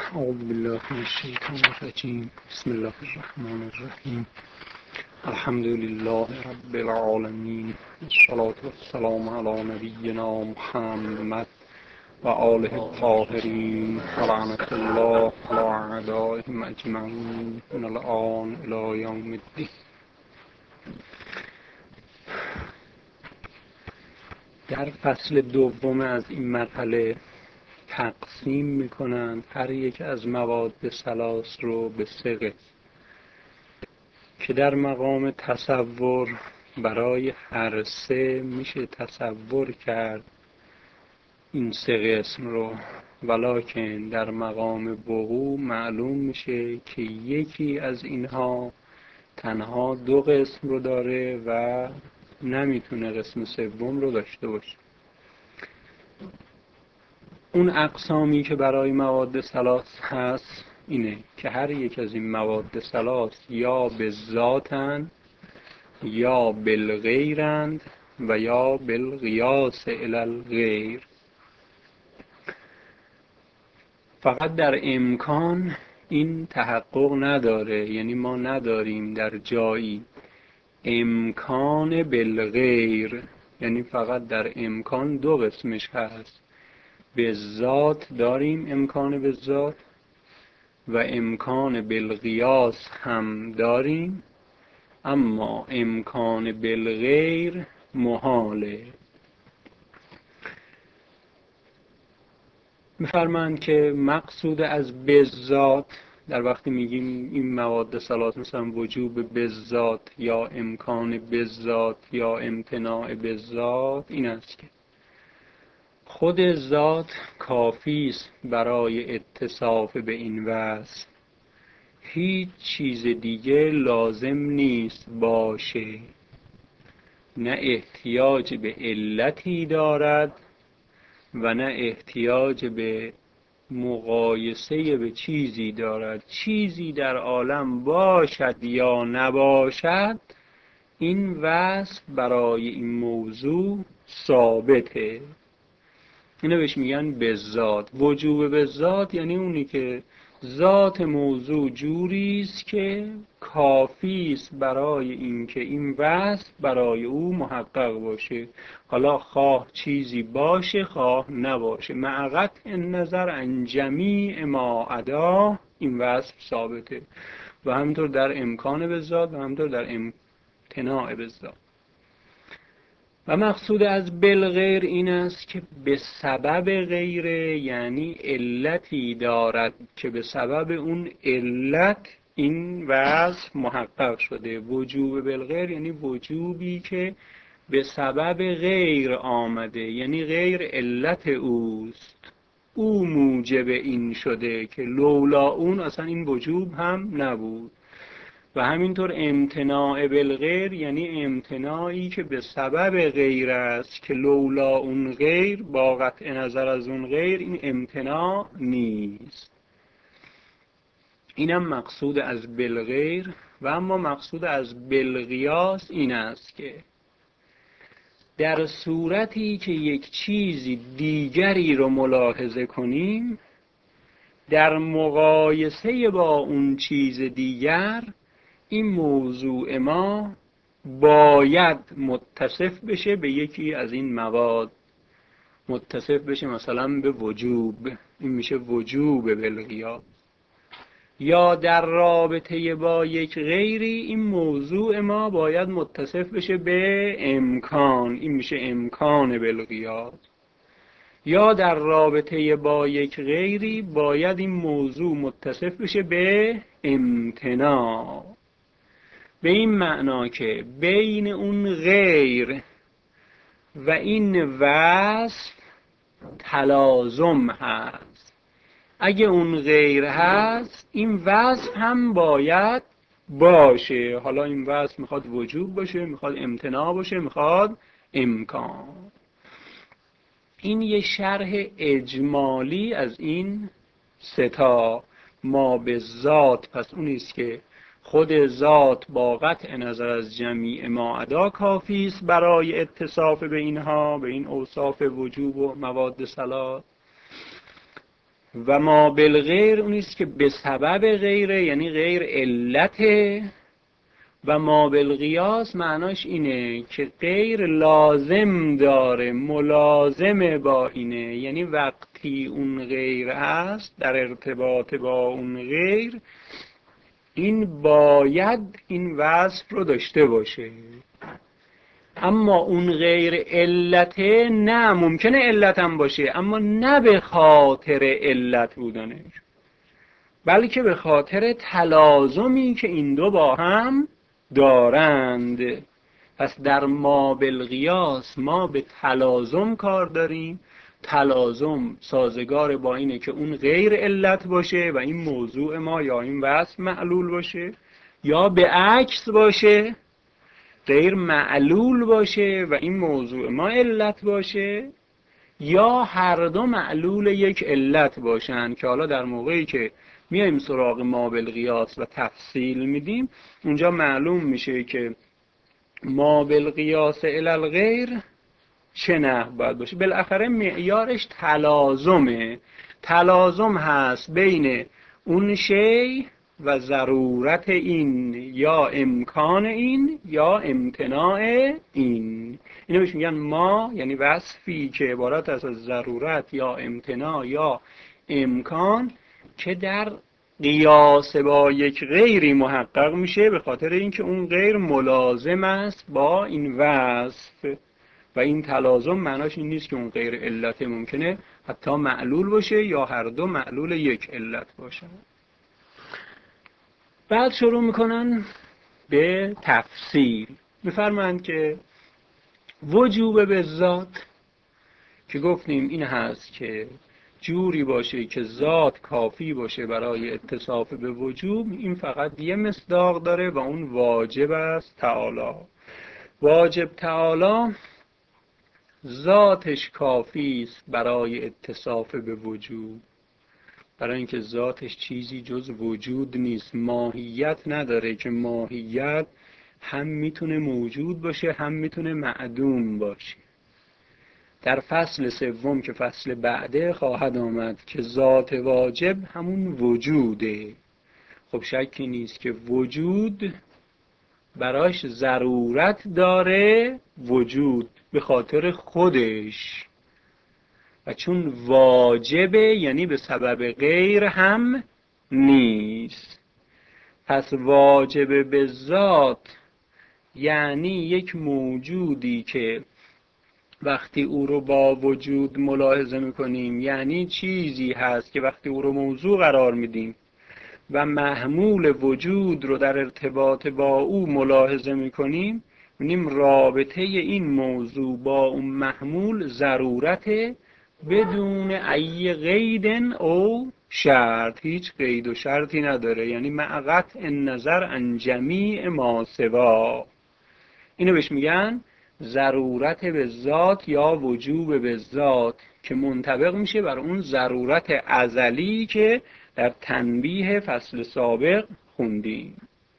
اعوذ بالله من الشیطان الرجیم. بسم الله الرحمن الرحیم. الحمد لله رب العالمین. الصلاة والسلام علی نبینا محمد و آله الطاهرین و لعنة الله علی اعدائهم اجمعین من الآن الی یوم الدین. در فصل دوم از این مرحله تقسیم میکنند هر یک از مواد ثلاث رو به سه قسم که در مقام تصور برای هر سه میشه تصور کرد این سه قسم رو، ولکن در مقام وقوع معلوم میشه که یکی از اینها تنها دو قسم رو داره و نمیتونه قسم سوم رو داشته باشه. اون اقسامی که برای مواد ثلاث هست اینه که هر یک از این مواد ثلاث یا به ذاتن یا بالغیرند و یا بالقیاس الی الغیر. فقط در امکان این تحقق نداره، یعنی ما نداریم در جایی امکان بالغیر، یعنی فقط در امکان دو قسمش هست. به ذات داریم امکان به ذات و امکان بالقیاس هم داریم، اما امکان بالغیر محاله. می‌فرمایند که مقصود از بذات در وقتی میگیم این مواد ثلاث مثلا وجوب بذات یا امکان بذات یا امتناع بذات این است که خود ذات کافی است برای اتصاف به این وصف، هیچ چیز دیگه لازم نیست باشه، نه احتیاج به علتی دارد و نه احتیاج به مقایسه به چیزی دارد. چیزی در عالم باشد یا نباشد، این وصف برای این موضوع ثابته. اینو بهش میگن بذات. وجوب بذات یعنی اونی که ذات موضوع جوری است که کافی است برای اینکه این وصف برای او محقق باشه، حالا خواه چیزی باشه خواه نباشه، مع قطع النظر عن جمیع ما عدا این وصف ثابته. و همینطور در امکان بذات و همینطور در امتناع بذات. و مقصود از بالغیر این است که به سبب غیره، یعنی علتی دارد که به سبب اون علت این وصف محقق شده. وجوب بالغیر یعنی وجوبی که به سبب غیر آمده، یعنی غیر علت اوست، او موجب این شده که لولا اون اصلا این وجوب هم نبود. و همینطور امتناع بالغیر یعنی امتناعی که به سبب غیر است که لولا اون غیر، با قطع نظر از اون غیر این امتناع نیست. اینم مقصود از بالغیر. و اما مقصود از بالقیاس این است که در صورتی که یک چیزی دیگری رو ملاحظه کنیم، در مقایسه با اون چیز دیگر این موضوع ما باید متصف بشه به یکی از این مواد، متصف بشه مثلا به وجوب، این میشه وجوب بالقیاس. یا در رابطه با یک غیری این موضوع ما باید متصف بشه به امکان، این میشه امکان بالقیاس. یا در رابطه با یک غیری باید این موضوع متصف بشه به امتناع، به این معنا که بین اون غیر و این وصف تلازم هست. اگه اون غیر هست این وصف هم باید باشه. حالا این وصف میخواد وجوب باشه، میخواد امتناع باشه، میخواد امکان. این یه شرح اجمالی از این ستا. ما به ذات پس اونیست که خود ذات با قطع نظر از جمیع ما عدا کافی است برای اتصاف به اینها، به این اوصاف وجوب و مواد ثلاث. و ما بالغیر اونیست که به سبب غیره، یعنی غیر علته. و ما بالقیاس معناش اینه که غیر لازم داره، ملازمه با اینه، یعنی وقتی اون غیر هست در ارتباط با اون غیر، این باید این وصف رو داشته باشه. اما اون غیر علته نه، ممکنه علت هم باشه اما نه به خاطر علت بودنش، بلکه به خاطر تلازمی که این دو با هم دارند. پس در ما بالقیاس ما به تلازم کار داریم. تلازم سازگار با اینه که اون غیر علت باشه و این موضوع ما یا این وصف معلول باشه، یا به عکس باشه غیر معلول باشه و این موضوع ما علت باشه، یا هر دو معلول یک علت باشن که حالا در موقعی که میایم سراغ ما بالقیاس و تفصیل میدیم اونجا معلوم میشه که ما بالقیاس الی الغیر چه نحو باید باشه. بالاخره معیارش تلازمه، تلازم هست بین اون شی و ضرورت این یا امکان این یا امتناع این. اینو بهش میگن ما، یعنی وصفی که عبارت است از ضرورت یا امتناع یا امکان که در قیاس با یک غیری محقق میشه به خاطر اینکه اون غیر ملازم است با این وصف. و این تلازم معناش این نیست که اون غیر علت ممکنه حتی معلول باشه یا هر دو معلول یک علت باشن. بعد شروع میکنن به تفصیل. میفرمایند که وجوب به ذات که گفتیم این هست که جوری باشه که ذات کافی باشه برای اتصاف به وجوب، این فقط یه مصداق داره و اون واجب است تعالی. واجب تعالی ذاتش کافی است برای اتصاف به وجوب، برای اینکه ذاتش چیزی جز وجود نیست، ماهیت نداره که ماهیت هم میتونه موجود باشه هم میتونه معدوم باشه. در فصل سوم که فصل بعده خواهد آمد که ذات واجب همون وجوده. خب شکی نیست که وجود براش ضرورت داره، وجود به خاطر خودش، و چون واجبه یعنی به سبب غیر هم نیست. پس واجب به ذات یعنی یک موجودی که وقتی او رو با وجود ملاحظه میکنیم، یعنی چیزی هست که وقتی او رو موضوع قرار میدیم و محمول وجود رو در ارتباط با او ملاحظه میکنیم، می‌بینیم رابطه این موضوع با اون محمول ضرورت بدون ای قید او شرط، هیچ قید و شرطی نداره، یعنی مع قطع نظر عن جمیع ما سوا. اینو بهش میگن ضرورت به ذات یا وجوب به ذات که منطبق میشه بر اون ضرورت ازلی که در تنبیه فصل سابق خوندیم.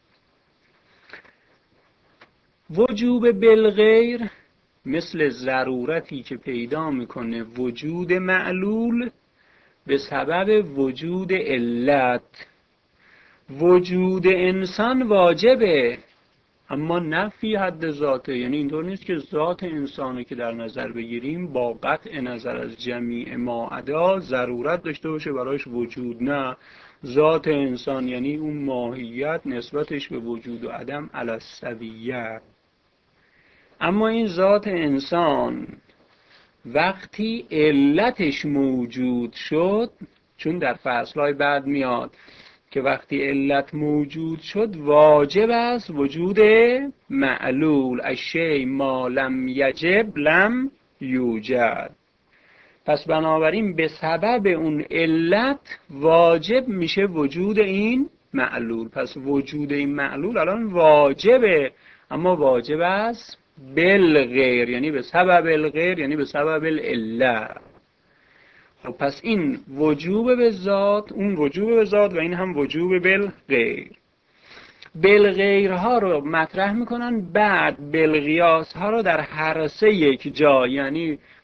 وجوب بالغیر مثل ضرورتی که پیدا میکنه وجود معلول به سبب وجود علت. وجود انسان واجبه اما نه فی حد ذاته، یعنی اینطور نیست که ذات انسانی که در نظر بگیریم با قطع نظر از جمیع ما عدا ضرورت داشته باشه برایش وجود. نه، ذات انسان یعنی اون ماهیت نسبتش به وجود و عدم علی السویه. اما این ذات انسان وقتی علتش موجود شد، چون در فصلهای بعد میاد که وقتی علت موجود شد واجب است وجود معلول، الشیء ما لم یجب لم یوجد. پس بنابراین به سبب اون علت واجب میشه وجود این معلول. پس وجود این معلول الان واجبه، اما واجب است بالغیر، یعنی به سبب الغیر، یعنی به سبب العلت. خب پس این وجوب به ذات، اون وجوب به ذات و این هم وجوب بالغیر. بالغیرها رو مطرح میکنن، بعد بالقیاس ها رو در هر سه یک جا، یعنی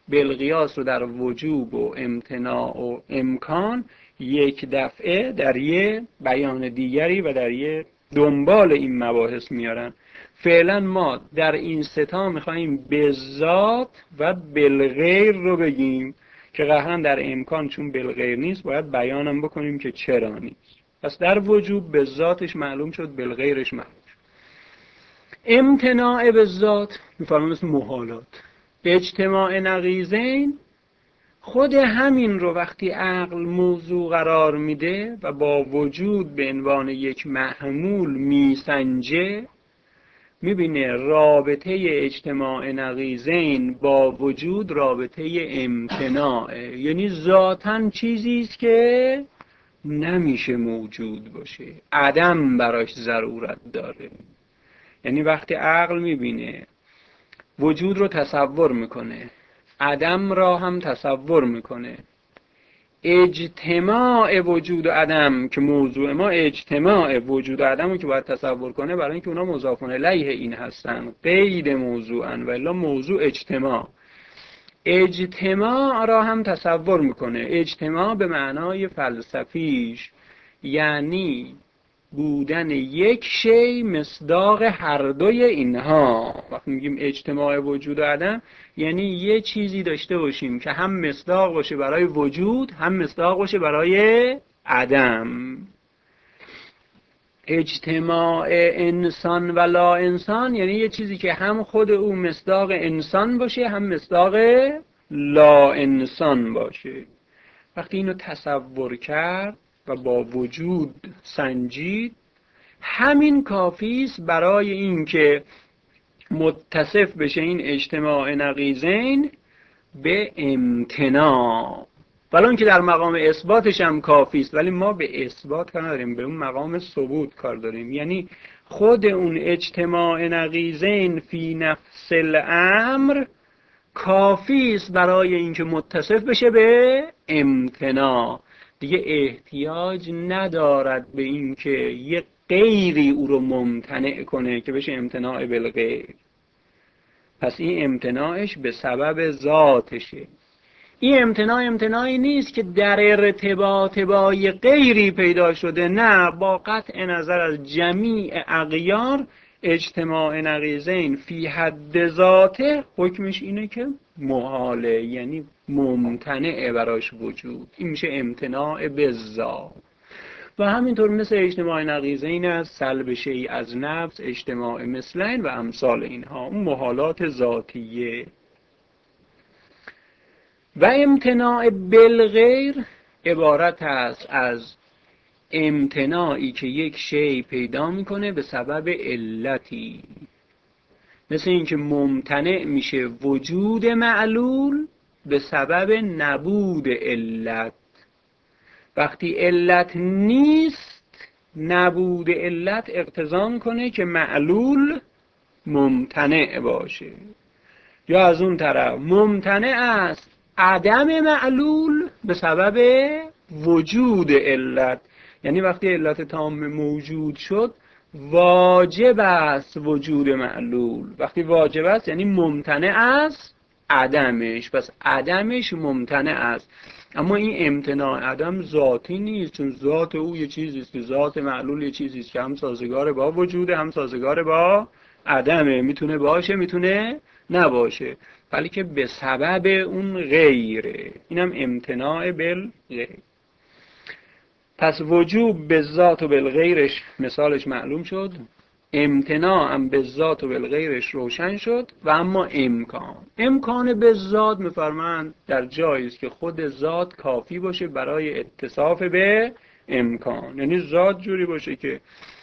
بالقیاس رو در وجوب و امتناع و امکان یک دفعه در یه بیان دیگری و در یه دنبال این مباحث میارن. فعلا ما در این ستا میخواییم بالذات و بالغیر رو بگیم که قهرن در امکان چون بالغیر نیست باید بیانم بکنیم که چرا نیست. پس در وجوب بالذاتش معلوم شد، بالغیرش معلوم شد. امتناع بالذات میفرماییم مثل محالات. اجتماع نقیضین خود همین رو وقتی عقل موضوع قرار میده و با وجود به عنوان یک محمول میسنجه، میبینه رابطه اجتماع نقیضین با وجود رابطه امتناعه، یعنی ذاتاً چیزی است که نمیشه موجود باشه، عدم براش ضرورت داره. یعنی وقتی عقل میبینه وجود رو تصور میکنه، عدم را هم تصور میکنه، اجتماع وجود و عدم که موضوع ما اجتماع وجود و عدم رو که باید تصور کنه، برای اینکه اونا مضاف الیه این هستن، غیر موضوعن، و الا موضوع اجتماع را هم تصور میکنه. اجتماع به معنای فلسفیش یعنی بودن یک شی مصداق هر دوی اینها. وقتی میگیم اجتماع وجود و عدم یعنی یه چیزی داشته باشیم که هم مصداق باشه برای وجود هم مصداق باشه برای عدم. اجتماع انسان و لا انسان یعنی یه چیزی که هم خود او مصداق انسان باشه هم مصداق لا انسان باشه. وقتی اینو تصور کرد و با وجود سنجید، همین کافی است برای اینکه متصف بشه این اجتماع نقیضین به امتناع. ولی که در مقام اثباتش هم کافی است، ولی ما به اثبات کار نداریم، به اون مقام ثبوت کار داریم. یعنی خود اون اجتماع نقیضین فی نفس الامر کافی است برای اینکه متصف بشه به امتناع. دیگه احتیاج ندارد به اینکه یک غیری او رو ممتنع کنه که بشه امتناع بالغیر. پس این امتناعش به سبب ذاتشه. این امتناعی نیست که در ارتباط با یه غیری پیدا شده، نه، با قطع نظر از جمیع اغیار اجتماع نقیضین فی حد ذاته حکمش اینه که محاله، یعنی ممتنع براش وجود. این میشه امتناع بالذات. و همینطور مثل اجتماع نقیضین از سلب شیء از نفس، اجتماع مثلین و امثال اینها، اون محالات ذاتیه. و امتناع بالغیر عبارت است از امتناعی که یک شیء پیدا میکنه به سبب علتی. مثل اینکه ممتنع میشه وجود معلول به سبب نبود علت. وقتی علت نیست، نبود علت اقتضا میکنه که معلول ممتنع باشه. یا از اون طرف ممتنع است عدم معلول به سبب وجود علت. یعنی وقتی علت تام موجود شد واجب است وجود معلول. وقتی واجب است یعنی ممتنع است عدمش، پس عدمش ممتنع است. اما این امتناع عدم ذاتی نیست، چون ذات او یه چیزی است که ذات معلول یه چیزی است که هم سازگار با وجوده هم سازگار با عدمه، میتونه باشه میتونه نباشه، ولی که به سبب اون غیره. اینم امتناع بالغیر. پس وجوب به ذات و بالغیرش مثالش معلوم شد، امتناع هم به ذات و بالغیرش روشن شد. و اما امکان به ذات میفرمایند در جایی است که خود ذات کافی باشه برای اتصاف به امکان. یعنی ذات جوری باشه که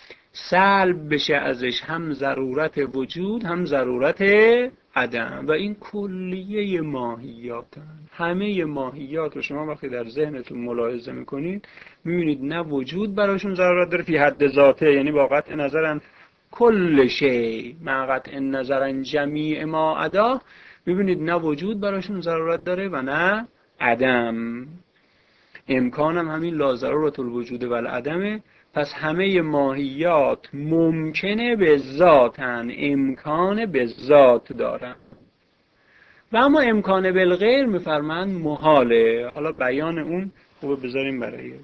سلب بشه ازش هم ضرورت وجود هم ضرورت عدم. و این کلیه ماهیاتن. همه ماهیات رو شما وقتی در ذهنتون ملاحظه میکنید میبینید نه وجود براشون ضرورت داره فی حد ذاته، یعنی با قطع نظرن کل شی مع قطع نظرن جمیع ما عدا، میبینید نه وجود براشون ضرورت داره و نه عدم. امکانم همین لا ضرورت الوجود و العدمه. پس همه ماهیات ممکنه به ذاتن، امکان به ذات دارن. و اما امکان بالغیر میفرمند محاله. حالا بیان اون خوبه بذاریم برای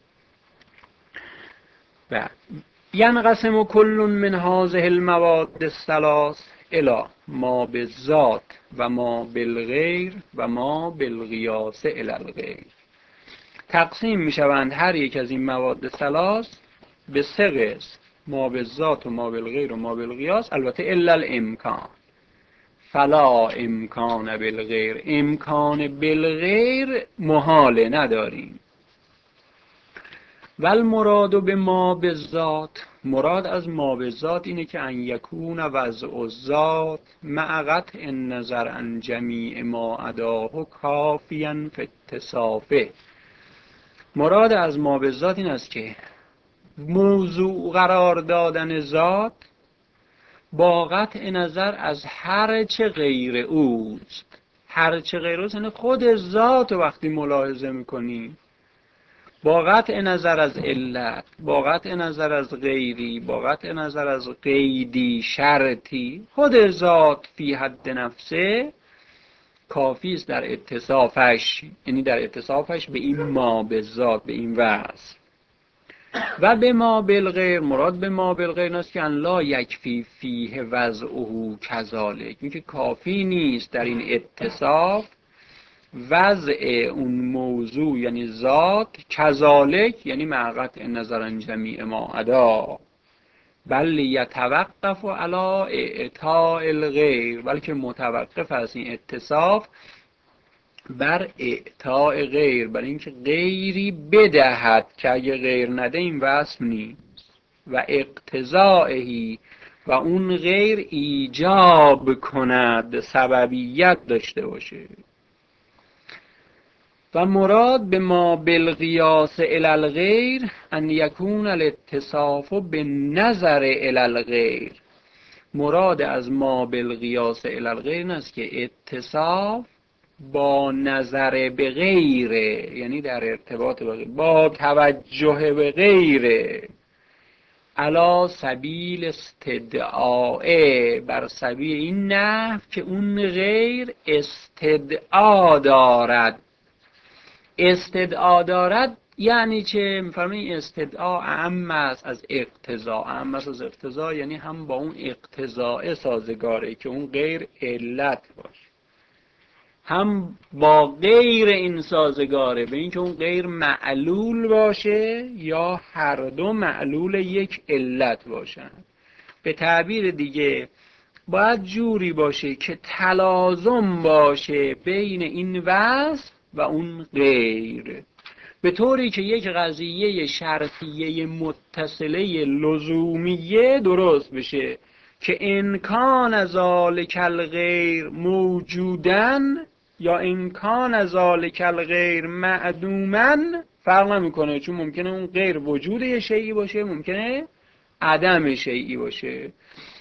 بعد. ینقسم کل من هذه المواد الثلاث الی ما بالذات و ما بالغیر و ما بالقیاس الی الغیر. تقسیم میشوند هر یک از این مواد ثلاث به سه قسم: ما بالذات و ما بالغیر و ما بالقیاس، البته الا الامکان. فلا امکان بالغیر، امکان بالغیر محاله نداریم. ول مراد به ما بالذات، مراد از ما بالذات اینه که ان یکون وضع الذات مع قطع النظر عن جمیع ما عداه کافیا فی اتصافه. مراد از ما بالذات این است که موضوع قرار دادن ذات با قطع نظر از هر چه غیر اوست. هر چه غیر اوست یعنی خود ذات رو وقتی ملاحظه میکنی، با قطع نظر از علت، با قطع نظر از غیری، با قطع نظر از قیدی شرطی، خود ذات فی حد نفسه کافی است در اتصافش، یعنی در اتصافش به این ما به ذات، به این وصف. و به ما بالغیر، مراد به ما بالغیر است که ان لا یکفی فیه وضعه کذالک، این که کافی نیست در این اتصاف وضع اون موضوع یعنی ذات کذالک، یعنی مع قطع نظر عن جمیع ما عدا، بل یتوقف علی اعطاء الغیر، بلکه متوقف است این اتصاف بر اعطاء غیر، بر اینکه غیری بدهد که اگه غیر نده این وصف نیست. و اقتضائهی، و اون غیر ایجاب کند، سببیت داشته باشه. و مراد به ما بالقیاس الی الغیر ان یکون الاتصاف بالنظر الی الغیر. مراد از ما بالقیاس الی الغیر است که اتصاف با نظر به غیره، یعنی در ارتباط با غیر، با توجه به غیره، علا سبیل استدعاء، بر سبیل این نحو که اون غیر استدعا دارد. استدعا دارد یعنی چه؟ می‌فرمایید استدعا اعم است از اقتضا. اعم است از اقتضا یعنی هم با اون اقتضاء سازگاره که اون غیر علت باشه، هم با غیر این سازگاره به این که اون غیر معلول باشه یا هر دو معلول یک علت باشن. به تعبیر دیگه باید جوری باشه که تلازم باشه بین این وصف و اون غیر، به طوری که یک قضیه شرطیه متصله لزومیه درست بشه که امکان ذالک الغیر موجودن یا امکان ذالک الغیر معدوما فرق نمیکنه، چون ممکنه اون غیر وجود یه شیئی باشه، ممکنه عدم شیئی باشه.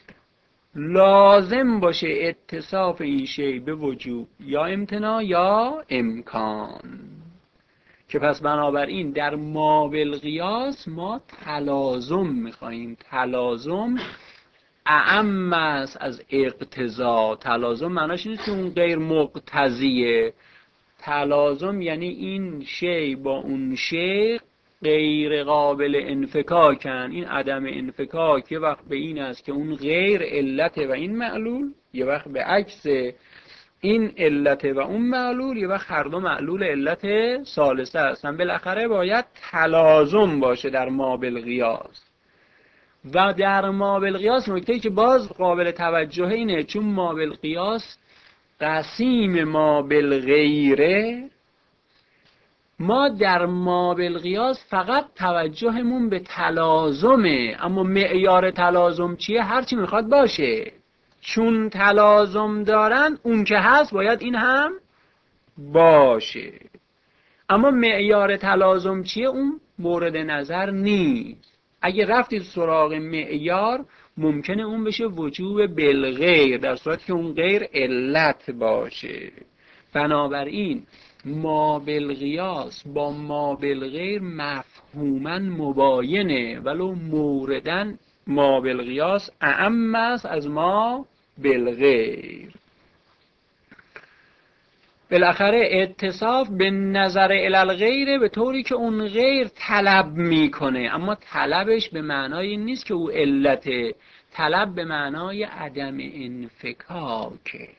لازم باشه اتصاف این شیء به وجود یا امتناع یا امکان، که پس بنابراین در ما بالقیاس ما تلازم میخواییم. تلازم اعم است از اقتضا. تلازم معناش اینه که اون غیر مقتضیه. تلازم یعنی این شی با اون شی غیر قابل انفکاکن. این عدم انفکاک یه وقت به این است که اون غیر علت و این معلول، یه وقت به عکس این علت و اون معلول، یه وقت هر دو معلول علت ثالثه هستن. بالاخره باید تلازم باشه در ما بالقیاس. و در ما بالقیاس نکته‌ای که باز قابل توجه اینه، چون ما بالقیاس قسیم ما بالغیره، ما در ما بالقیاس فقط توجهمون به تلازمه، اما معیار تلازم چیه؟ هرچی میخواد باشه، چون تلازم دارن اون که هست باید این هم باشه. اما معیار تلازم چیه؟ اون مورد نظر نیست. اگه رفتید سراغ معیار ممکنه اون بشه وجوب بالغیر، در صورتی که اون غیر علت باشه. بنابراین ما بالقیاس با ما بالغیر مفهوما مباینه، ولو موردن ما بالقیاس اعم است از ما بالغیر. بالاخره اتصاف به نظر الالغیره به طوری که اون غیر طلب میکنه، اما طلبش به معنای این نیست که او علته، طلب به معنای عدم انفکاکه.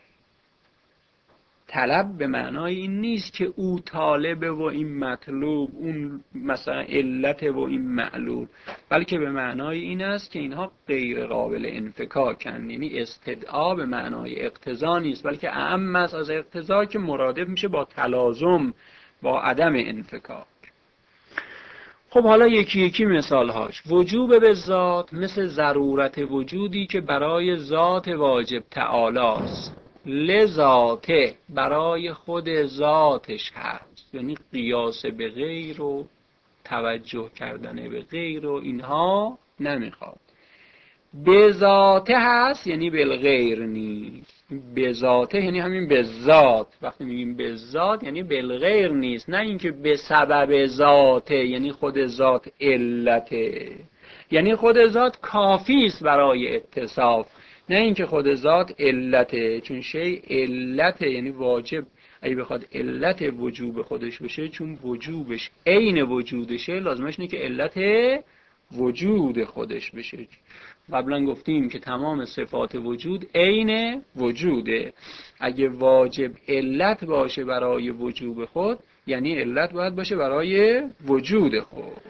طلب به معنای این نیست که او طالبه و این مطلوب، اون مثلا علت و این معلول، بلکه به معنای این است که اینها غیر قابل انفکاکن. یعنی استدعا به معنای اقتضا نیست، بلکه اعم است از اقتضا که مرادف میشه با تلازم، با عدم انفکاک. خب حالا یکی یکی مثالهاش. وجوب به ذات مثل ضرورت وجودی که برای ذات واجب تعالی است، لذاته برای خود ذاتش هست، یعنی قیاس به غیر و توجه کردن به غیر و اینها نمیخواد. به ذاته هست یعنی بالغیر نیست. به ذاته یعنی همین به ذات. وقتی میگیم به ذات یعنی بالغیر نیست، نه اینکه به سبب ذاته یعنی خود ذات علته، یعنی خود ذات کافی است برای اتصاف، نه اینکه خود ذات علته. چون شی علته یعنی واجب اگه بخواد علت وجوب خودش بشه، چون وجوبش عین وجودشه، لازمش اینه که علت وجود خودش بشه. قبلا گفتیم که تمام صفات وجود عین وجوده. اگه واجب علت باشه برای وجوب خود، یعنی علت باید باشه برای وجود خود.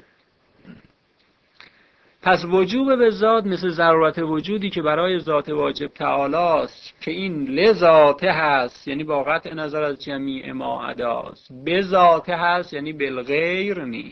پس وجوب به ذات مثل ضرورت وجودی که برای ذات واجب تعالی است که این لذاته هست، یعنی با قطع نظر از جمیع ما عداست. به ذاته هست یعنی بالغیر نیست.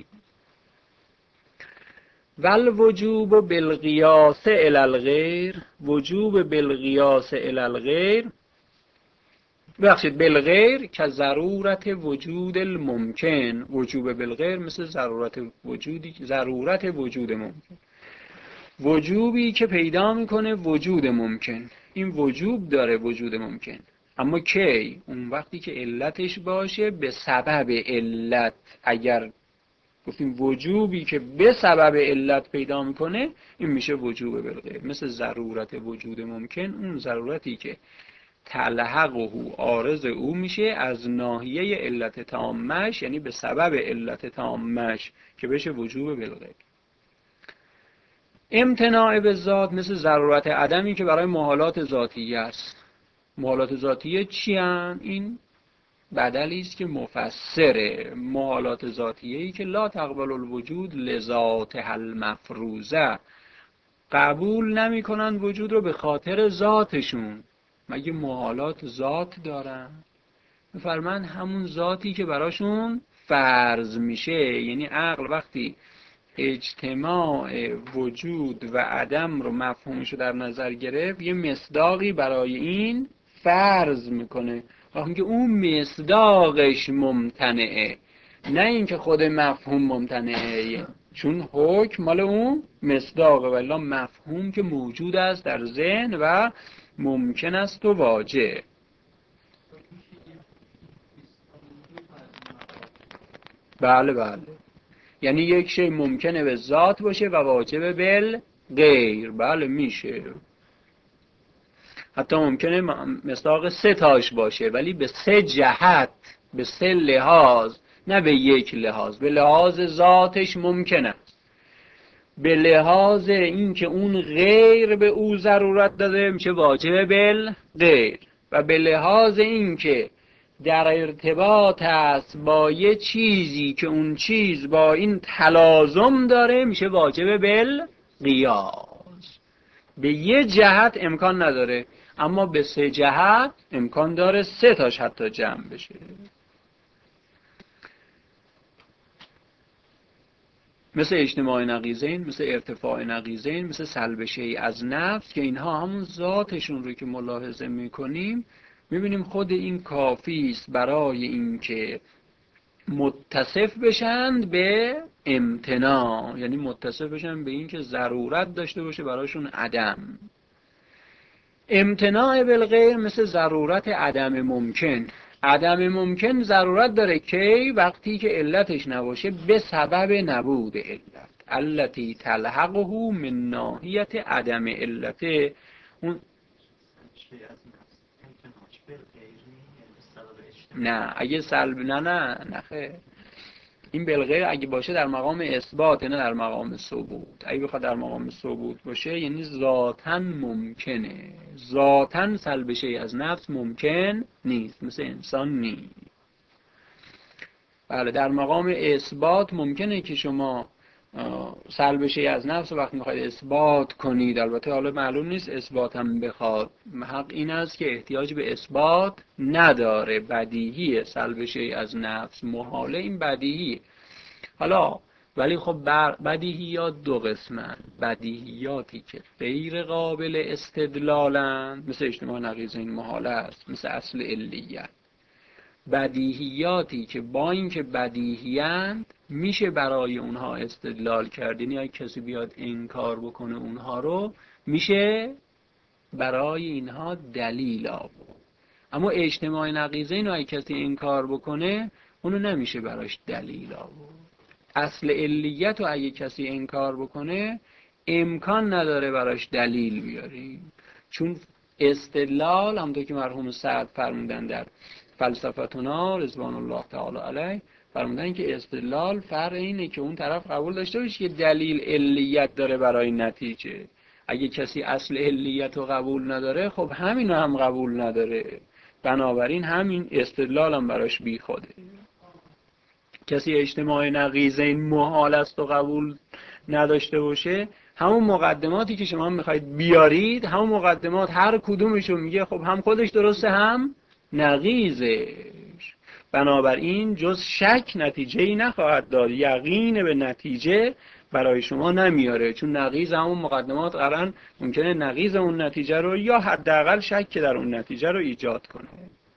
ول وجوب بالقیاس الی الغیر، وجوب بالقیاس الی الغیر، ببخشید بالغیر که ضرورت وجود الممکن. وجوب بالغیر مثل ضرورت وجودی، ضرورت وجود ممکن، وجوبی که پیدا میکنه وجود ممکن. این وجوب داره وجود ممکن، اما کی؟ اون وقتی که علتش باشه به سبب علت. اگر گفتیم وجوبی که به سبب علت پیدا میکنه، این میشه وجوب بالغیر. مثل ضرورت وجود ممکن، اون ضرورتی که تلحقه عارض او میشه از ناحیه علت تامش، یعنی به سبب علت تامش، که بشه وجوب بالغیر. امتناع به ذات مثل ضرورت عدمی که برای محالات ذاتیه است. محالات ذاتیه چی هن؟ این بدلی است که مفسره. محالات ذاتیه‌ای که لا تقبل الوجود لذاتها المفروضه، قبول نمی کنن وجود رو به خاطر ذاتشون. مگه محالات ذات دارن؟ می‌فرمایند همون ذاتی که براشون فرض میشه. یعنی عقل وقتی اجتماع وجود و عدم رو مفهومش رو در نظر گرفت، یه مصداقی برای این فرض میکنه، که اون مصداقش ممتنعه، نه اینکه خود مفهوم ممتنعه. چون حکم مال اون مصداقه، ولی مفهوم که موجود است در ذهن و ممکن است و واجب. بله بله، یعنی یک شی ممکنه به ذات باشه و واجب بل غیر. بله میشه. حتی ممکنه مصداق سه تاش باشه، ولی به سه جهت، به سه لحاظ، نه به یک لحاظ. به لحاظ ذاتش ممکن است، به لحاظ اینکه اون غیر به او ضرورت داده میشه واجب بل غیر، و به لحاظ اینکه در ارتباط است با یه چیزی که اون چیز با این تلازم داره میشه واجب بل قیاس. به یه جهت امکان نداره، اما به سه جهت امکان داره، سه تاش حتی جمع بشه. مثل اجتماع نقیضین، مثل ارتفاع نقیضین، مثل سلب شیء از نفس، که اینها همون ذاتشون رو که ملاحظه میکنیم میبینیم خود این کافی است برای اینکه متصف بشند به امتناع، یعنی متصف بشند به اینکه ضرورت داشته باشه براشون عدم. امتناع بالغیر مثل ضرورت عدم ممکن. عدم ممکن ضرورت داره که وقتی که علتش نباشه به سبب نبود علت، التی تلحقه من ناحیت عدم علته. اون نه اگه سلب نه خیر. این بالغیر اگه باشه در مقام اثبات نه در مقام ثبوت. اگه بخواد در مقام ثبوت باشه یعنی ذاتاً ممکنه، ذاتاً سلب شیء از نفس ممکن نیست، مثل انسان نیست. بله در مقام اثبات ممکنه که شما سلب شیء از نفس وقتی میخواید اثبات کنید، البته حالا معلوم نیست اثبات هم بخواد، حق این است که احتیاج به اثبات نداره، بدیهیه، سلب شیء از نفس محاله، این بدیهیه. حالا ولی خب بدیهیات دو قسمن، بدیهیاتی که غیر قابل استدلالن مثل اجتماع نقیضین محاله است، مثل اصل علیت. بدیهیاتی که با اینکه بدیهی‌اند میشه برای اونها استدلال کرد، یعنی اگه کسی بیاد انکار بکنه اونها رو میشه برای اینها دلیل آورد. اما اجتماع نقیضین اگه کسی انکار بکنه اونو نمیشه براش دلیل آورد. اصل علیت رو اگه کسی انکار بکنه امکان نداره براش دلیل بیاریم، چون استدلال همونطور که مرحوم سعد فرمودن در فلسفتنا رضوان الله تعالی علیه، فرمودن که استدلال فرق اینه که اون طرف قبول داشته باشه که دلیل علیت داره برای نتیجه. اگه کسی اصل علیت رو قبول نداره خب همین رو هم قبول نداره، بنابراین همین استدلال هم براش بی خوده. کسی اجتماع نقیضین محال است و قبول نداشته باشه، همون مقدماتی که شما میخواید بیارید همون مقدمات هر کدومشو میگه خب هم خودش درسته هم نقیضش، بنابراین جز شک نتیجه‌ای نخواهد داد، یقین به نتیجه برای شما نمیاره، چون نقیض همون مقدمات قرن ممکنه نقیض اون نتیجه رو یا حداقل شک در اون نتیجه رو ایجاد کنه.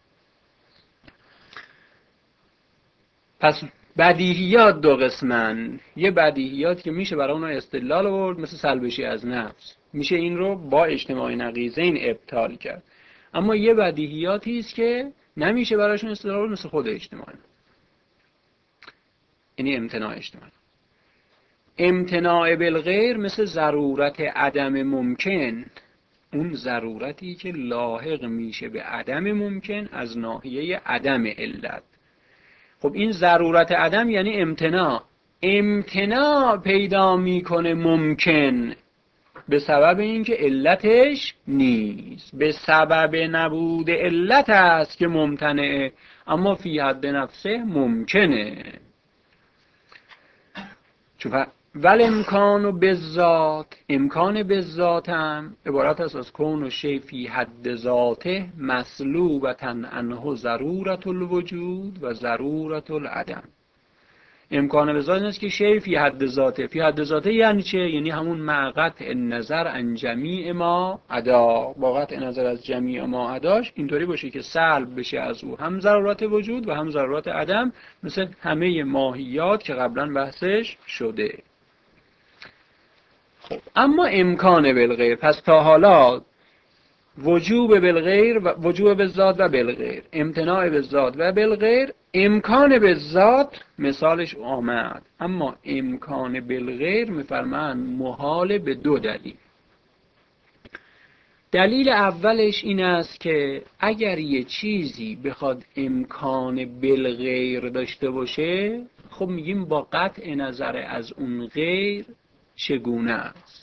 پس بدیهیات دو قسمن، یه بدیهیات که میشه برای اونها استدلال آورد مثل سلب شیء از نفس، میشه این رو با اجتماع نقیضین ابطال کرد. اما یه بدیهیاتی است که نمیشه براشون استدلال آورد مثل خود اجتماع، یعنی امتناع اجتماع. امتناع بالغیر مثل ضرورت عدم ممکن، اون ضرورتی که لاحق میشه به عدم ممکن از ناحیه عدم علت. خب این ضرورت عدم یعنی امتناع پیدا میکنه ممکن به سبب اینکه علتش نیست، به سبب نبود علت است که ممتنعه، اما فی حد نفسه ممکنه. ول امکان بالذات، امکان بالذات هم عبارت است از کون و شی فی حد ذاته مسلوبة عنه ضرورت الوجود و ضرورت العدم. امکان بالذات است که شی فی حد ذاته، فی حد ذاته یعنی چه؟ یعنی همون مع قطع نظر عن جمیع ما عدا، با قطع نظر از جمیع ما عداش اینطوری باشه که سلب بشه از او هم ضرورت وجود و هم ضرورت عدم، مثل همه ماهیات که قبلا بحثش شده. اما امکان بالغیر، پس تا حالا وجوب بالغیر و وجوب بالذات و بالغیر، امتناع بالذات و بالغیر، امکان بالذات مثالش آمد، اما امکان بالغیر میفرمان محال به دو دلیل. دلیل اولش این است که اگر یه چیزی بخواد امکان بالغیر داشته باشه خب میگیم با قطع نظر از اون غیر چگونه است.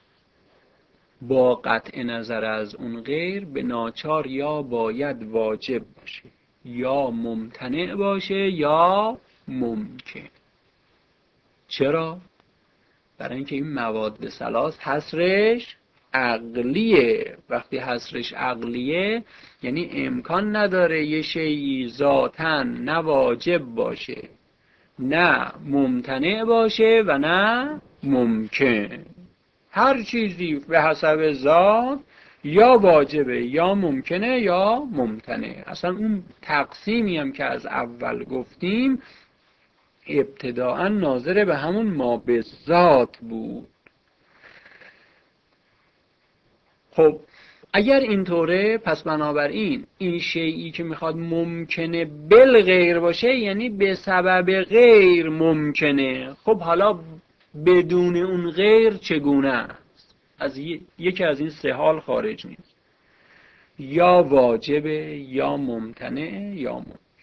با قطع نظر از اون غیر به ناچار یا باید واجب باشه یا ممتنع باشه یا ممکن. چرا؟ برای اینکه این مواد ثلاث حصرش عقلیه. وقتی حصرش عقلیه یعنی امکان نداره یه شیئی ذاتاً نه واجب باشه نه ممتنع باشه و نه ممکن. هر چیزی به حسب ذات یا واجبه یا ممکنه یا ممتنع. اصلا اون تقسیمی هم که از اول گفتیم ابتداءً ناظر به همون ما به ذات بود. خب اگر اینطوره پس بنابراین این شیئی که میخواد ممکنه بالغیر باشه یعنی به سبب غیر ممکنه. خب حالا بدون اون غیر چگونه است؟ از یکی از این سه حال خارج نیست، یا واجبه یا ممتنع یا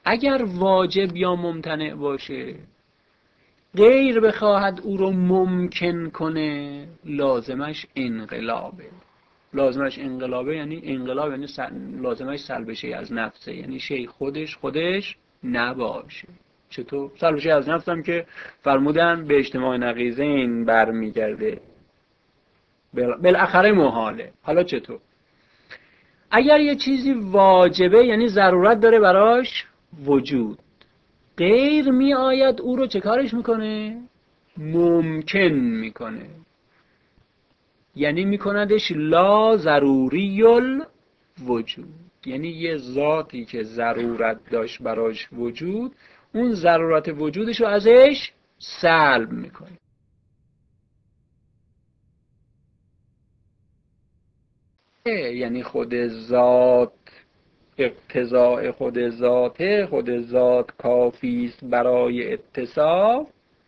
اگر واجب یا ممتنع باشه غیر بخواهد او رو ممکن کنه لازمش انقلابه. لازمش انقلابه یعنی انقلاب، یعنی لازمش سلب شیء از نفسه، یعنی شیء خودش نباشه. چطور؟ سلب شیء از نفس هم که فرمودن به اجتماع نقیضین برمیگرده، بالاخره محاله. حالا چطور؟ اگر یه چیزی واجبه یعنی ضرورت داره براش وجود، غیر می آید او رو چه کارش میکنه؟ ممکن میکنه، یعنی میکندش لا ضروری الوجود. یعنی یه ذاتی که ضرورت داشت براش وجود، اون ضرورت وجودش رو ازش سلب میکنه. یعنی خود ذات، اقتضاء خود ذاته، خود ذات کافی است برای اتصاف،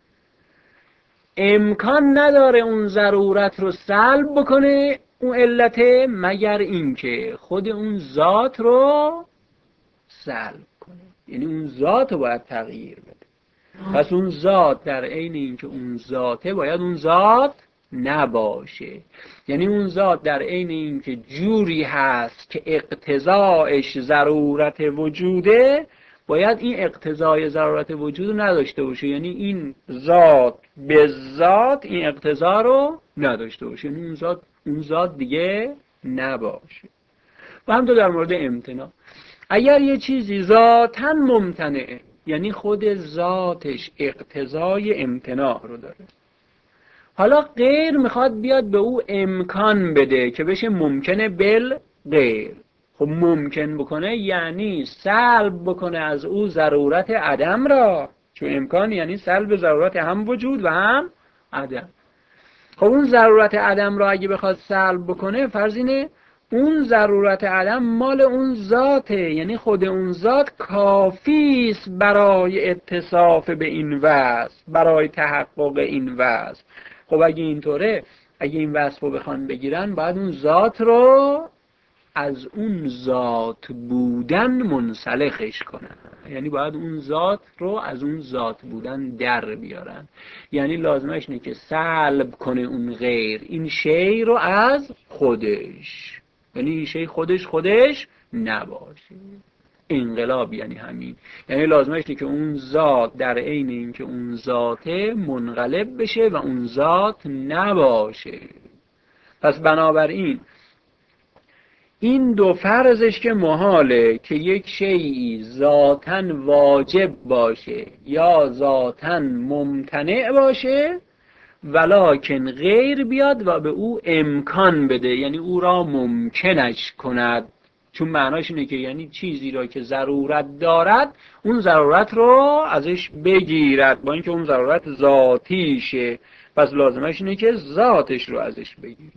امکان نداره اون ضرورت رو سلب بکنه اون علته، مگر اینکه خود اون ذات رو سلب کنه. یعنی اون ذات رو باید تغییر بده. پس اون ذات در عین اینکه اون ذاته باید اون ذات نباشه. یعنی اون ذات در عین اینکه جوری هست که اقتضاعش ضرورت وجوده، باید این اقتضای ضرورت وجود رو نداشته باشه. یعنی این ذات به ذات این اقتضا رو نداشته باشه، یعنی اون ذات دیگه نباشه. و همینطور در مورد امتناع، اگر یه چیزی ذاتاً ممتنعه یعنی خود ذاتش اقتضای امتناع رو داره، حالا غیر میخواد بیاد به او امکان بده که بشه ممکنه غیر. خب ممکن بکنه یعنی سلب بکنه از او ضرورت عدم را، چون امکان یعنی سلب ضرورت هم وجود و هم عدم. خب اون ضرورت عدم را اگه بخواد سلب بکنه، فرض اینه اون ضرورت عدم مال اون ذاته، یعنی خود اون ذات کافی است برای اتصاف به این وصف، برای تحقق این وصف. خب اگه اینطوره، اگه این وصف رو بخوان بگیرن، باید اون ذات رو از اون ذات بودن منسلخش کنن، یعنی باید اون ذات رو از اون ذات بودن در بیارن. یعنی لازمش اینه که سلب کنه اون غیر این شی رو از خودش، یعنی این شی خودش نباشه. انقلاب یعنی همین، یعنی لازمش اینه که اون ذات در عین اینکه اون ذاته منقلب بشه و اون ذات نباشه. پس بنابراین این دو فرضش که محاله که یک شیئی ذاتاً واجب باشه یا ذاتاً ممتنع باشه، ولکن غیر بیاد و به او امکان بده، یعنی او را ممکنش کند. چون معناش اینه که یعنی چیزی را که ضرورت دارد اون ضرورت رو ازش بگیرد، با اینکه اون ضرورت ذاتیشه، پس لازمش اینه که ذاتش رو ازش بگیره.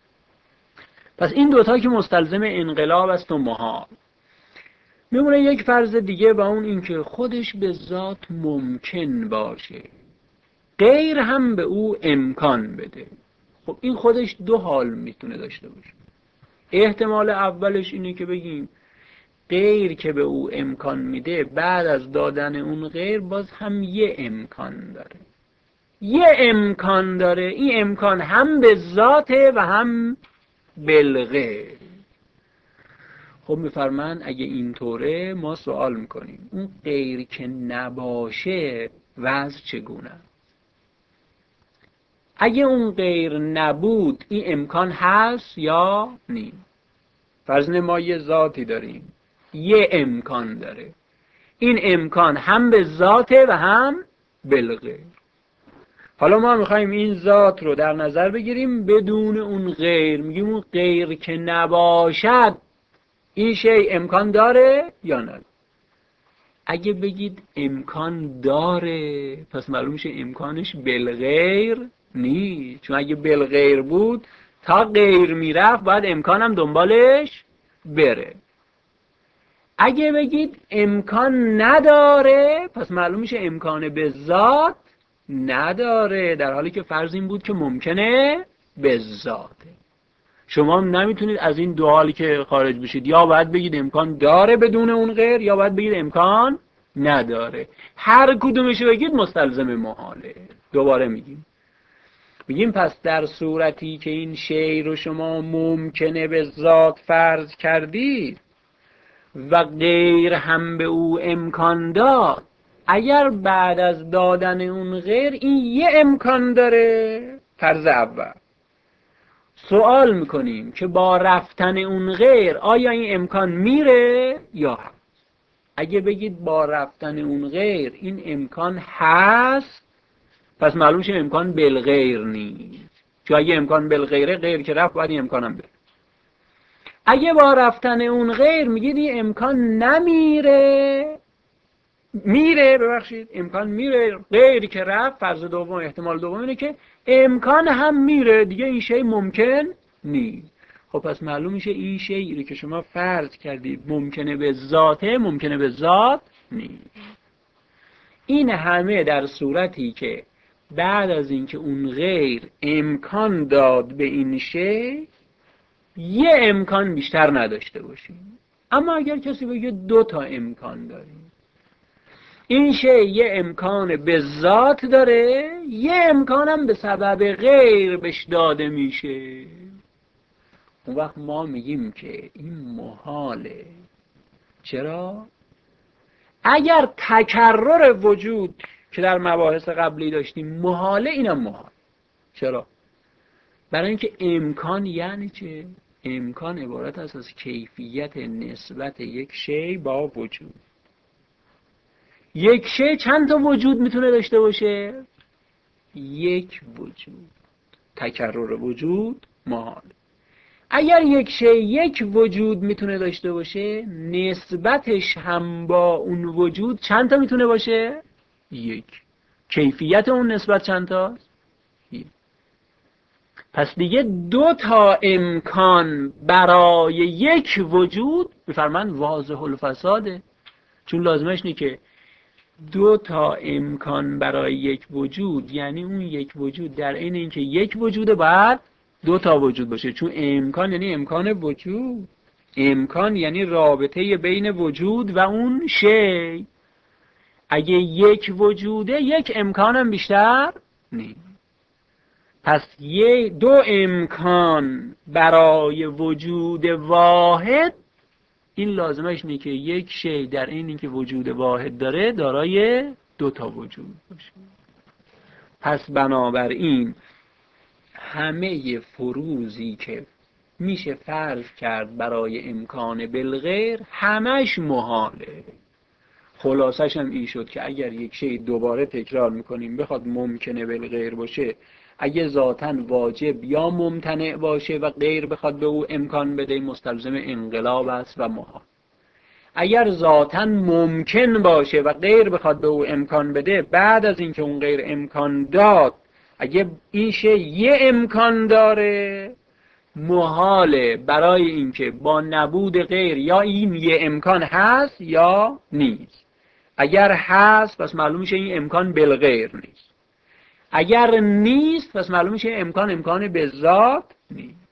پس این دوتا که مستلزم انقلاب است و محال. میمونه یک فرض دیگه و اون این که خودش به ذات ممکن باشه، غیر هم به او امکان بده. خب این خودش دو حال میتونه داشته باشه. احتمال اولش اینه که بگیم غیر که به او امکان میده، بعد از دادن اون غیر باز هم یه امکان داره. این امکان هم به ذاته و هم بالغیر. خب میفرمان اگه اینطوره ما سوال میکنیم اون غیر که نباشه وضع چگونه؟ اگه اون غیر نبود این امکان هست یا نی؟ فرض ما یه ذاتی داریم، یه امکان داره، این امکان هم به ذاته و هم بالغیر. حالا ما میخوایم این ذات رو در نظر بگیریم بدون اون غیر. میگیم اون غیر که نباشد این شی امکان داره یا نه؟ اگه بگید امکان داره، پس معلوم میشه امکانش بالغیر نیست، چون اگه بالغیر بود تا غیر میرفت باید امکانم دنبالش بره. اگه بگید امکان نداره، پس معلوم میشه امکان به ذات نداره، در حالی که فرض این بود که ممکنه به ذاته. شما نمیتونید از این دو حالی که خارج بشید، یا باید بگید امکان داره بدون اون غیر، یا باید بگید امکان نداره. هر کدومش رو بگید مستلزم محاله. دوباره میگیم پس در صورتی که این شی رو شما ممکنه به ذات فرض کردید و غیر هم به او امکان داد، اگر بعد از دادن اون غیر این یه امکان داره، فرض اول، سوال میکنیم که با رفتن اون غیر آیا این امکان میره یا هست؟ اگه بگید با رفتن اون غیر این امکان هست، پس معلوم شه امکان بالغیر نیست، چون اگه امکان بالغیره غیر که رفت باید این امکانم بره. اگه با رفتن اون غیر میگید این امکان نمیره، امکان میره، غیری که رفت، فرض دوم احتمال دوم اینه که امکان هم میره دیگه، این شی ممکن نیست. خب پس معلوم میشه این شیئی که شما فرض کردید ممکنه به ذاته، ممکنه به ذات نیست. این همه در صورتی که بعد از اینکه اون غیر امکان داد به این شی یه امکان بیشتر نداشته باشیم. اما اگر کسی بگه 2 تا امکان داریم، این شی یه امکان به ذات داره، یه امکانم به سبب غیر بهش داده میشه، اون وقت ما میگیم که این محاله. چرا؟ اگر تکرر وجود که در مباحث قبلی داشتیم محاله، اینم محال. چرا؟ برای اینکه امکان یعنی چه؟ امکان عبارت است از کیفیت نسبت یک شی با وجود. یک شی چند تا وجود میتونه داشته باشه؟ یک وجود. تکرر وجود محال. اگر یک شی یک وجود میتونه داشته باشه، نسبتش هم با اون وجود چند تا میتونه باشه؟ یک. کیفیت اون نسبت چند تاست؟ یک. پس دیگه 2 تا امکان برای یک وجود بفرمایید واضح الفساده، چون لازمش اینه که 2 تا امکان برای یک وجود، یعنی اون یک وجود در عین اینکه یک وجود بعد 2 تا وجود باشه، چون امکان یعنی امکان وجود، امکان یعنی رابطه بین وجود و اون شی. اگه یک وجوده یک امکانم بیشتر نیست. پس 2 امکان برای وجود واحد، این لازمش اینه که یک شی در این که وجود واحد داره دارای 2 تا وجود باشه. پس بنابراین همه فروضی که میشه فرض کرد برای امکان بالغیر همش محاله. خلاصش هم این شد که اگر یک شی دوباره تکرار میکنیم بخواد ممکنه بالغیر باشه، اگه ذاتاً واجب یا ممتنع باشه و غیر بخواد به او امکان بده، مستلزم انقلاب است و محال. اگر ذاتاً ممکن باشه و غیر بخواد به او امکان بده، بعد از اینکه اون غیر امکان داد، اگه این شی یه امکان داره، محاله برای اینکه با نبود غیر یا این یه امکان هست یا نیست. اگر هست پس معلوم میشه این امکان بالغیر نیست، اگر نیست پس معلوم میشه امکان به ذات نیست.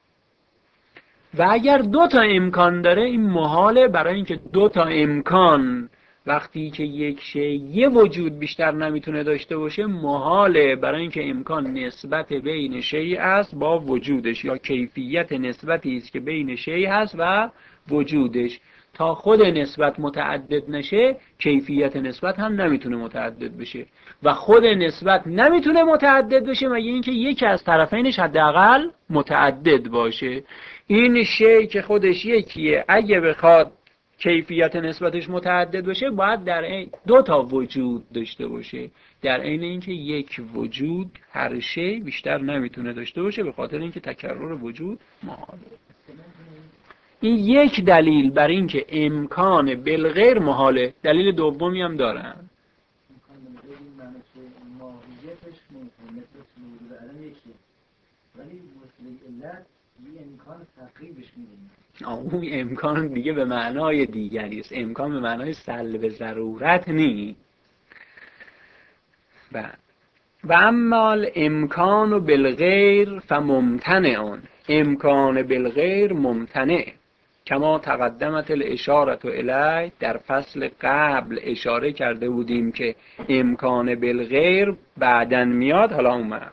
و اگر 2 تا امکان داره این محاله، برای اینکه 2 تا امکان وقتی که یک شی یه وجود بیشتر نمیتونه داشته باشه محاله، برای اینکه امکان نسبت بین شی است با وجودش، یا کیفیت نسبتی است که بین شی هست و وجودش. تا خود نسبت متعدد نشه کیفیت نسبت هم نمیتونه متعدد بشه، و خود نسبت نمیتونه متعدد بشه مگه اینکه یکی از طرفینش حداقل متعدد باشه. این شی که خودش یکیه اگه بخواد کیفیت نسبتش متعدد باشه باید در این 2 تا وجود داشته باشه، در عین اینکه یک وجود هر شی بیشتر نمیتونه داشته باشه، به خاطر اینکه تکرر وجود محاله. این یک دلیل بر این که امکان بالغیر محاله. دلیل دومی هم دارن. اون امکان دیگه به معنای دیگری است، امکان به معنای سلب ضرورت نیست. و اما امکان بالغیر فممتنع، امکان بالغیر ممتنع. کما تقدمت الاشاره الی، در فصل قبل اشاره کرده بودیم که امکان بالغیر بعدن میاد، حالا اومد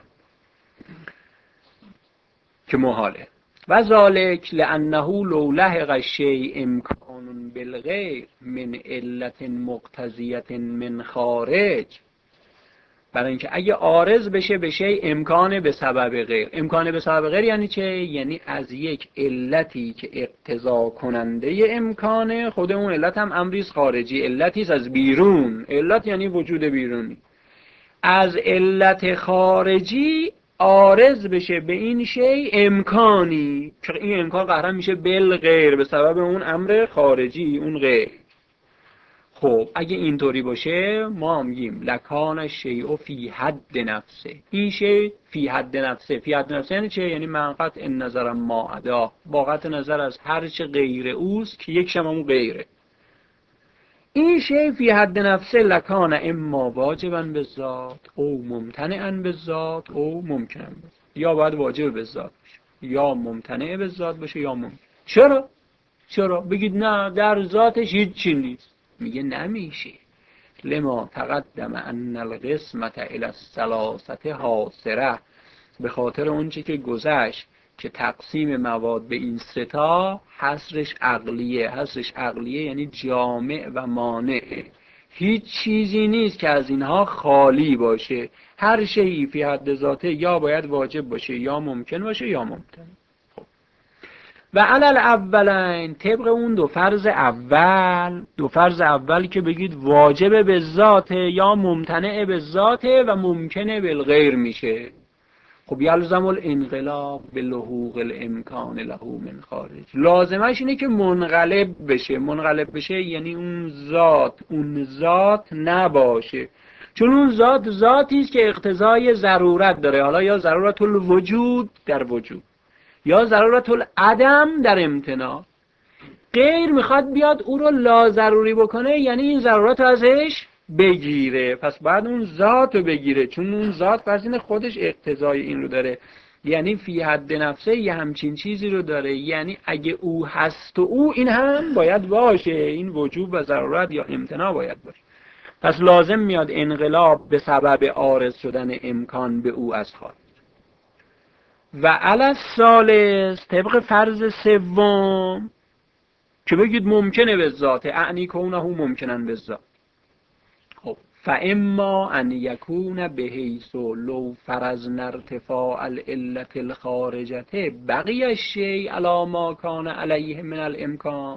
که محاله. و ذالک لانه لو لحق الشیء امکان بالغیر من علت مقتضیه من خارج، برای اینکه اگه عارض بشه به شیء امکان به سبب غیر. امکان به سبب غیر یعنی چه؟ یعنی از یک علتی که اقتضا کننده امکانه، خود اون علت هم امریز خارجی، علتی از بیرون. علت یعنی وجود بیرونی. از علت خارجی عارض بشه به این شی امکانی که این امکان قهرن میشه بالغیر، به سبب اون امر خارجی، اون غیر. خب اگه اینطوری باشه ما میگیم لکان الشیء فی حد نفسه. این شی فی حد نفسه. فی حد نفسه یعنی چه؟ یعنی من قطع نظرم ما عدا، با قطع نظر از هر چه غیر اوست که یک شمامون غیره. این شی فی حد نفسه لکان اما واجبا بالذات او ممتنعا بالذات او ممکنا بالذات. یا باید واجب بالذات باشه، یا ممتنع بالذات باشه، یا ممکن. چرا؟ بگید نه در ذاتش هیچ چی نیست. میگه نمیشه. لما تقدم ان القسمت الی الثلاثه حاصره، به خاطر اونچه که گذشت که تقسیم مواد به این سه تا حصرش عقلیه. حصرش عقلیه یعنی جامع و مانع. هیچ چیزی نیست که از اینها خالی باشه. هر شیئی فی حد ذاته یا باید واجب باشه، یا ممکن باشه، یا ممتنع. و علل اولین، طبق اون دو فرض اول که بگید واجب به ذاته یا ممتنع به ذاته و ممکنه بالغیر میشه. خب یلزم الانقلاب به لحوق الامکان له من خارج. لازمش اینه که منقلب بشه یعنی اون ذات نباشه. چون اون ذاتی است که اقتضای ضرورت داره. حالا یا ضرورت الوجود در وجود، یا ضرورت العدم در امتناع. غیر میخواد بیاد او رو لازروری بکنه، یعنی این ضرورت رو ازش بگیره. پس بعد اون ذات رو بگیره، چون اون ذات فرضین خودش اقتضای این رو داره. یعنی فی حد نفسه یه همچین چیزی رو داره، یعنی اگه او هست و او این هم باید باشه. این وجوب و ضرورت یا امتناع باید باشه. پس لازم میاد انقلاب به سبب عارض شدن امکان به او از خارج. و علی الثالث، طبق فرض سوم که بگید ممکنه به ذات، اعنی کونه ممکنن به ذات. خب فاما ان یکون بحیث لو فرضنا ارتفاع العلة الخارجة بقی الشیء علی ما کان علیه من الامکان.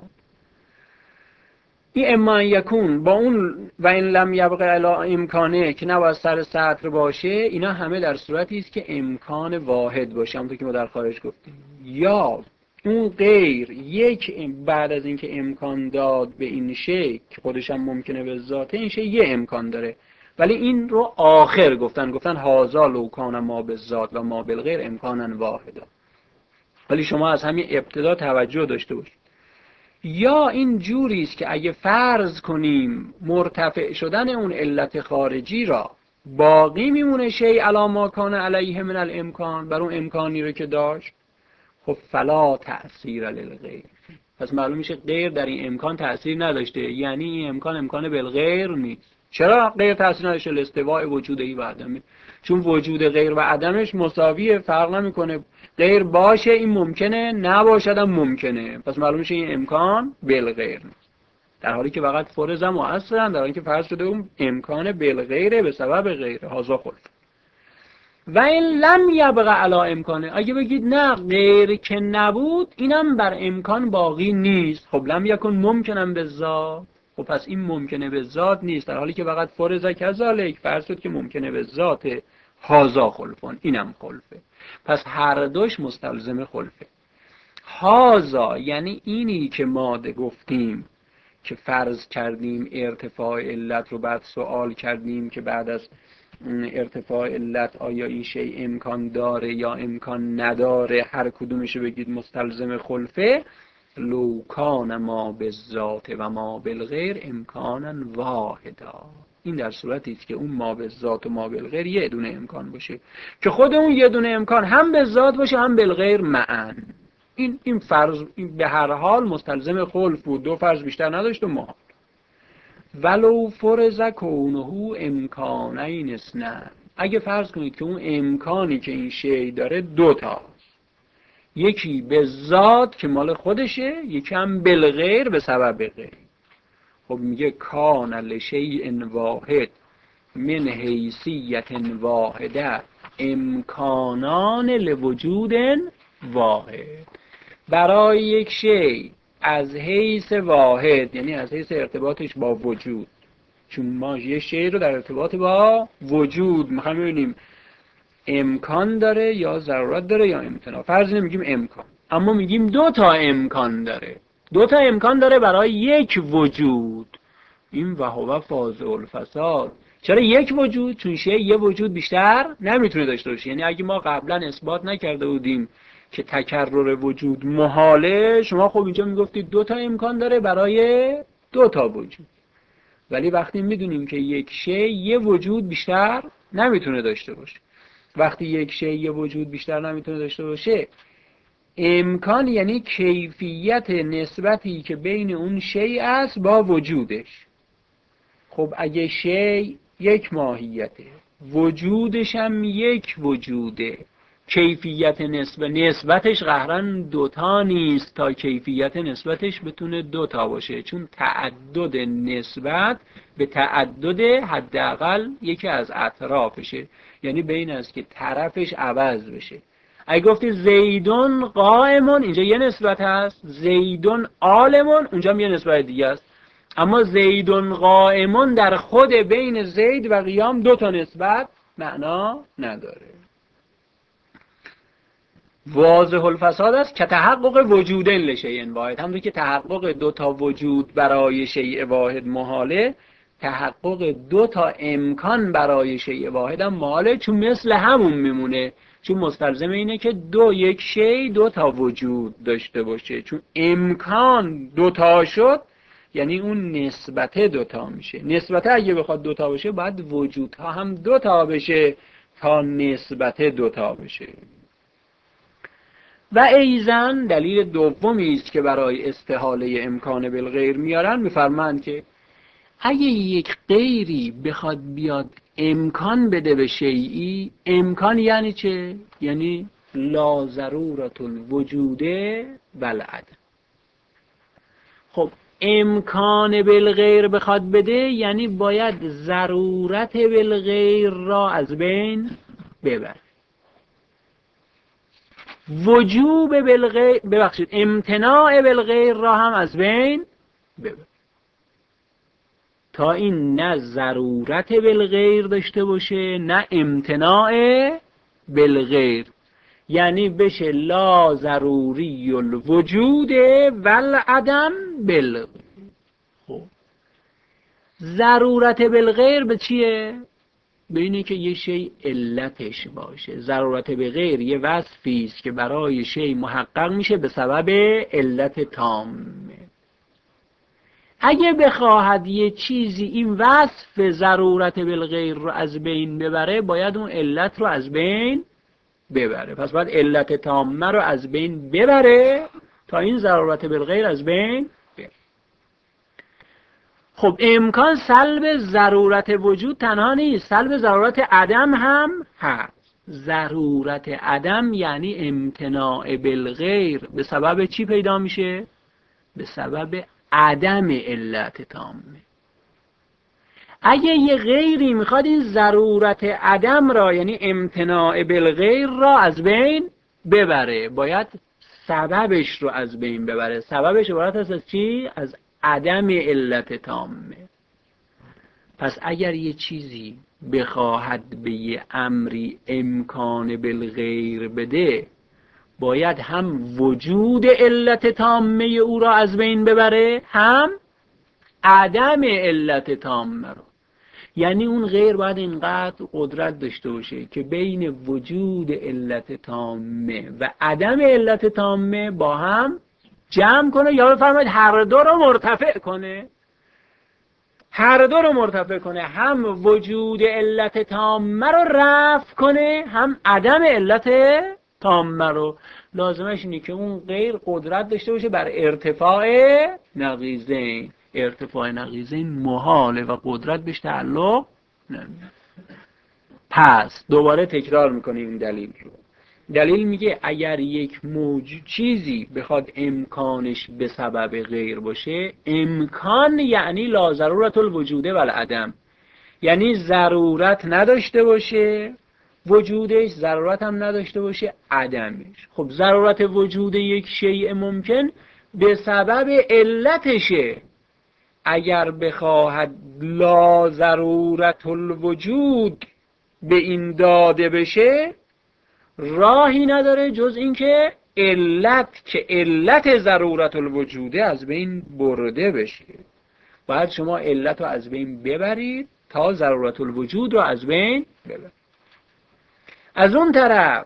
این اما ان یکون با اون و این لم یبقى علی امکانه که نباید سر سطر باشه، اینا همه در صورتی است که امکان واحد باشه، همونطور که ما در خارج گفتیم. یا اون غیر یک بعد از اینکه امکان داد به این شی که خودش هم ممکنه به ذات این شی یه امکان داره، ولی این رو آخر گفتن هازا لو کان ما به ذات و ما بالغیر امکانا واحدا. ولی شما از همین ابتدا توجه داشته باشید. یا این جوری است که اگه فرض کنیم مرتفع شدن اون علت خارجی را باقی میمونه شی علی ما کان علیه من الامکان، بر اون امکانی رو که داشت، خب فلا تأثیر للغیر. پس معلوم میشه غیر در این امکان تأثیر نداشته، یعنی این امکان بالغیر نیست. چرا غیر تأثیر نداشته؟ الاستواء وجودی و عدمه. چون وجود غیر و عدمش مساویه، فرق نمیکنه. غیر باشه این ممکنه، نباشد هم ممکنه. پس معلوم میشه این امکان بالغیر نیست، در حالی که فقط فرض مؤثرن، در حالی که فرض شده اون امکان بالغیره به سبب غیره. هازا خلف. و این لم یبقى علی امکانه، اگه بگید نه غیر که نبود اینم بر امکان باقی نیست، خب لم یکن ممکنم به ذات، خب پس این ممکنه به ذات نیست، در حالی که فقط فرض کذالک فرض شد که ممکنه به ذات. هازا خلفون، اینم خلفه. پس هر دوش مستلزم خلفه. هازا یعنی اینی که ما گفتیم که فرض کردیم ارتفاع علت رو، بعد سوال کردیم که بعد از ارتفاع علت آیا این شی امکان داره یا امکان نداره، هر کدومشو بگید مستلزم خلفه. لو کان ما بالذات و ما بالغیر امکانا واحدا. این در صورتی است که اون ما بالذات و ما بالغیر یه دونه امکان باشه که خود اون یه دونه امکان هم بالذات باشه هم بالغیر معا. این فرض به هر حال مستلزم خلف بود، دو فرض بیشتر نداشت و محال. ولو فرض کونه امکانین اثنان، اگه فرض کنید که اون امکانی که این شی داره دو تا، یکی به ذات که مال خودشه، یکی هم بالغیر به سبب غیر. خب میگه کان لشیء واحد من حیثیت واحده امکانان لوجود واحد. برای یک شی از حیث واحد، یعنی از حیث ارتباطش با وجود، چون ما یه شی رو در ارتباط با وجود میخوایم ببینیم امکان داره یا ضرورت داره یا امتناع. فرض نمیگیم امکان، اما میگیم دو تا امکان داره، دو تا امکان داره برای یک وجود. این وهو فاضع الفساد. چرا یک وجود؟ چون شی یه وجود بیشتر نمیتونه داشته باشه. یعنی اگه ما قبلا اثبات نکرده بودیم که تکرر وجود محاله، شما خب اینجا میگفتید دو تا امکان داره برای دو تا وجود. ولی وقتی میدونیم که یک شی یه وجود بیشتر نمیتونه داشته باشه، وقتی یک شی یه وجود بیشتر نمیتونه داشته باشه، امکان یعنی کیفیت نسبتی که بین اون شی است با وجودش. خب اگه شی یک ماهیته، وجودش هم یک وجوده، کیفیت نسبتش قهرن دوتا نیست تا کیفیت نسبتش بتونه دوتا باشه، چون تعدد نسبت به تعدد حداقل یکی از اطرافشه، یعنی به این است که طرفش عوض بشه. اگه گفتی زیدون قائمون، اینجا یه نسبت هست، زیدون عالمون اونجا هم یه نسبت دیگه است، اما زیدون قائمون در خود بین زید و قیام دو تا نسبت معنا نداره. واضح الفساد است که تحقق وجودن لشیء واحد. همونطور که تحقق دو تا وجود برای شیء واحد محاله، تحقق دو تا امکان برای شیء واحد هم محاله، چون مثل همون میمونه، چون مستلزم اینه که یک شی دو تا وجود داشته باشه. چون امکان دو تا شد یعنی اون نسبت دوتا میشه. نسبت اگه بخواد دوتا باشه باید وجودها هم دوتا بشه تا نسبت دوتا بشه. و ایزن دلیل دومی است که برای استحاله امکان بالغیر میارن، میفرمایند که اگه یک غیری بخواد بیاد امکان بده به شیئی، امکان یعنی چه؟ یعنی لا ضرورت الوجود والعدم. خب امکان بالغیر بخواد بده یعنی باید ضرورت بالغیر را از بین ببره، وجوب بالغیر امتناع بالغیر را هم از بین ببره، تا این نه ضرورت بالغیر داشته باشه نه امتناع بالغیر، یعنی بشه لا ضروری الوجود والعدم بالغیر. خب ضرورت بالغیر به چیه؟ به اینه که یه شی علتش باشه. ضرورت بالغیر یه وصفی است که برای شی محقق میشه به سبب علت تامه. اگه بخواهد یه چیزی این وصف ضرورت بالغیر رو از بین ببره، باید اون علت رو از بین ببره. پس باید علت تامه رو از بین ببره تا این ضرورت بالغیر از بین بره. خب امکان سلب ضرورت وجود تنها نیست، سلب ضرورت عدم هم هست. ضرورت عدم یعنی امتناع بالغیر به سبب چی پیدا میشه؟ به سبب عدم علت تامه. اگه یه غیری میخواد این ضرورت عدم را یعنی امتناع بالغیر را از بین ببره، باید سببش رو از بین ببره. سببش عبارت است از چی؟ از عدم علت تامه. پس اگر یه چیزی بخواهد به یه امری امکان بالغیر بده، باید هم وجود علت تامه او را از بین ببره، هم عدم علت تامه را. یعنی اون غیر باید اینقدر قدرت داشته باشه که بین وجود علت تامه و عدم علت تامه با هم جمع کنه، یا بفرمایید هر دو رو مرتفع کنه. هر دو رو مرتفع کنه، هم وجود علت تامه رو رفع کنه، هم عدم علت تامه رو، لازمش اینه که اون غیر قدرت داشته باشه بر ارتفاع نقیضین. ارتفاع نقیضین محاله و قدرت بهش تعلق نمیده. پس دوباره تکرار میکنیم این دلیل رو. دلیل میگه اگر یک موجود چیزی بخواد امکانش به سبب غیر باشه، امکان یعنی لا ضرورت الوجوده و العدم، یعنی ضرورت نداشته باشه وجودش، ضرورت هم نداشته باشه عدمش. خب ضرورت وجود یک شیء ممکن به سبب علتشه. اگر بخواهد لا ضرورت الوجود به این داده بشه، راهی نداره جز اینکه علت ضرورت الوجوده از بین برده بشه. باید شما علت رو از بین ببرید تا ضرورت الوجود رو از بین ببرید. از اون طرف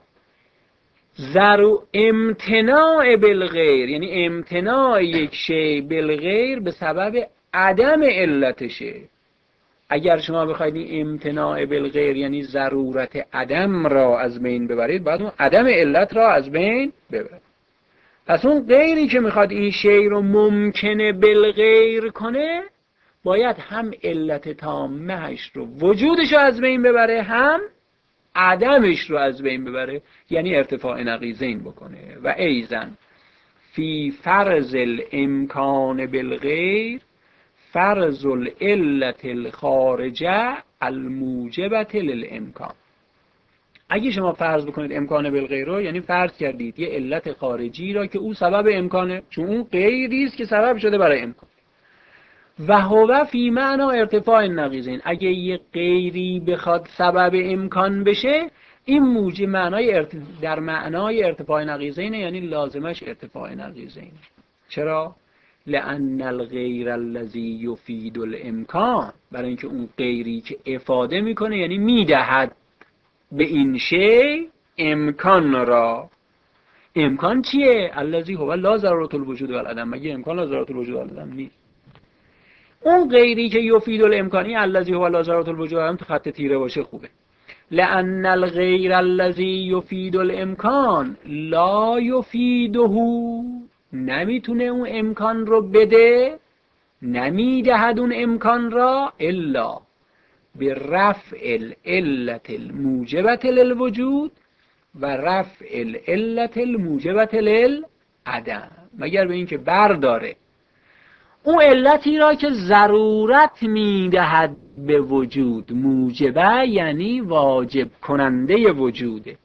امتناع بالغیر، یعنی امتناع یک شی بالغیر به سبب عدم علتشه. اگر شما بخواید این امتناع بالغیر یعنی ضرورت عدم را از بین ببرید، باید اون عدم علت را از بین ببرید. پس اون غیری که میخواد این شی رو ممکنه بالغیر کنه، باید هم علت تامهش رو، وجودش رو از بین ببره، هم عدمش رو از بین ببره، یعنی ارتفاع نقیضین بکنه. و ایزن فی فرض الامکان بالغیر فرض العلت الخارجه الموجبه للامکان. اگه شما فرض بکنید امکان بالغیر رو، یعنی فرض کردید یه علت خارجی را که او سبب امکانه، چون اون غیری است که سبب شده برای امکان. و هو فی معنا ارتفاع نقیضین، اگه یه غیری بخواد سبب امکان بشه، این موجب در معنای ارتفاع نقیضین، یعنی لازمش ارتفاع نقیضین. چرا؟ لأن الغیر الذی یفید الامکان، برای اینکه اون غیری که افاده میکنه یعنی میدهد به این شی امکان را. امکان چیه؟ الذی هو لا ضرورت الوجود و العدم. مگه امکان لا ضرورت الوجود و العدم نیست؟ اون غیری که یفید الامکانی الذی هو لا ضرورت الوجود و العدم تو خط تیره باشه خوبه. لأن الغیر الذی یفید الامکان لا یفیده، نمیتونه اون امکان رو بده، نمیدهد اون امکان را، الا به رفع العلت الموجبه للوجود و رفع العلت الموجبه للعدم، مگر به اینکه برداره اون علتی را که ضرورت میدهد به وجود، موجبه یعنی واجب کننده وجوده،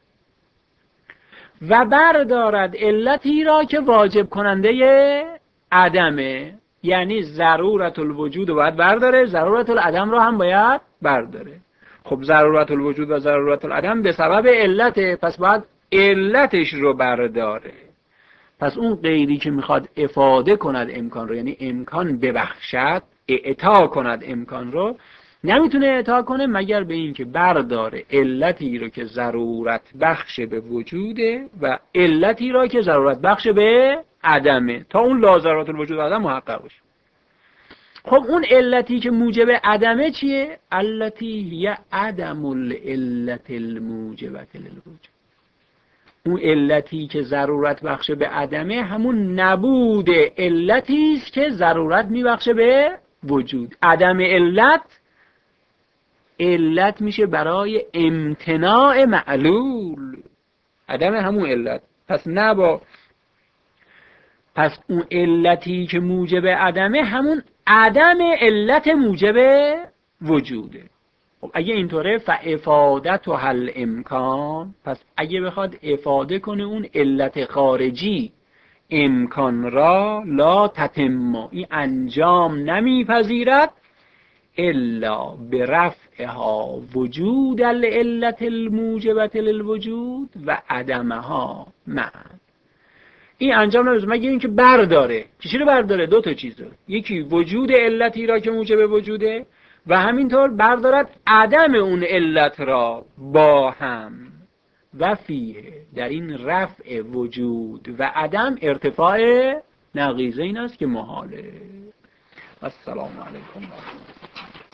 و بردارد علتی را که واجب کننده عدمه، یعنی ضرورت الوجود رو باید برداره، ضرورت العدم رو هم باید برداره. خب ضرورت الوجود و ضرورت العدم به سبب علته، پس باید علتش رو برداره. پس اون غیری که میخواد افاده کند امکان رو، یعنی امکان ببخشد، اعطا کند امکان رو، نمیتونه اعطا کنه مگر به این که برداره علتی رو که ضرورت بخش به وجوده و علتی را که ضرورت بخش به عدمه، تا اون لا ضرورت الوجود و عدم محقق بشه. خب اون علتی که موجب عدمه چیه؟ التی هی عدم العلت الموجبه للوجود. اون علتی که ضرورت بخش به عدمه همون نبود علتی است که ضرورت میبخشه به وجود. عدم علت میشه برای امتناع معلول، عدم همون علت. پس اون علتی که موجب عدمه همون عدم علت موجب وجوده. خب اگه اینطوره فافادت و حل امکان، پس اگه بخواد افاده کنه اون علت خارجی امکان را، لا تتم، این انجام نمیپذیرد الا به رفعها وجود العلت الموجبه للوجود و عدمها معا. این انجام نمیپذیرد مگه اینکه برداره. چی رو برداره؟ دو تا چیز رو، یکی وجود علتی را که موجب وجوده و همینطور بردارد عدم اون علت را با هم. و فیه، در این رفع وجود و عدم ارتفاع نقیضین است که محاله. السلام علیکم.